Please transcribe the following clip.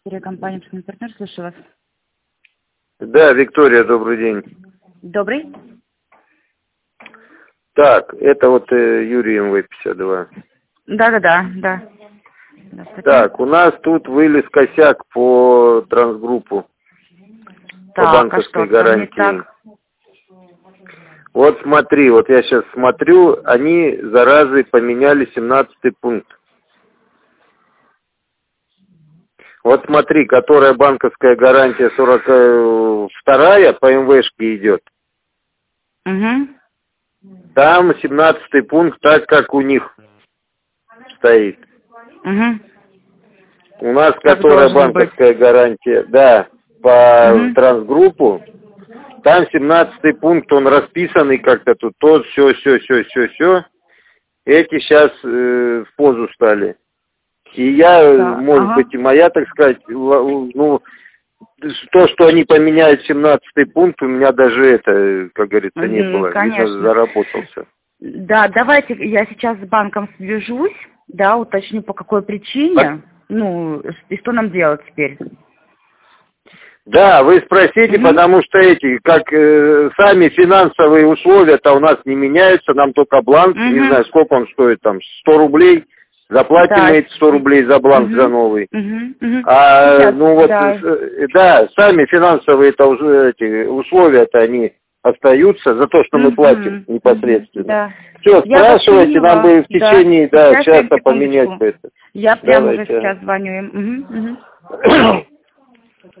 Виктория, компания «Психный партнер», слушаю вас. Да, Виктория, добрый день. Добрый. Так, это вот Юрий МВ-52. Да. Так, у нас тут вылез косяк по трансгруппу, по банковской гарантии. Вот смотри, вот я сейчас смотрю, они, заразы, поменяли 17-й пункт. Вот смотри, которая банковская гарантия 42-я по МВшке идет. Угу. Там 17-й пункт так, как у них стоит. Угу. У нас, Как которая должен банковская гарантия, да, по трансгруппу, там 17-й пункт, он расписанный как-то тут, то, все. Эти сейчас в позу стали. И я, Да, может быть, и моя, так сказать, ну, то, что они поменяют 17-й пункт, у меня даже это, как говорится, не было. Конечно. Я заработался. Да, давайте я сейчас с банком свяжусь, да, уточню, по какой причине, ну, и что нам делать теперь. Да, вы спросите, потому что эти, как сами финансовые условия-то у нас не меняются, нам только бланк, не знаю, сколько он стоит, там, 100 рублей, заплатим Да. эти 100 рублей за бланк, за новый. А, Сейчас, ну вот, да, сами финансовые-то уже эти условия-то они остаются за то, что мы платим непосредственно. Да. Все, спрашивайте, нам бы в течение часа поменять это. Я прямо уже сейчас звоню им.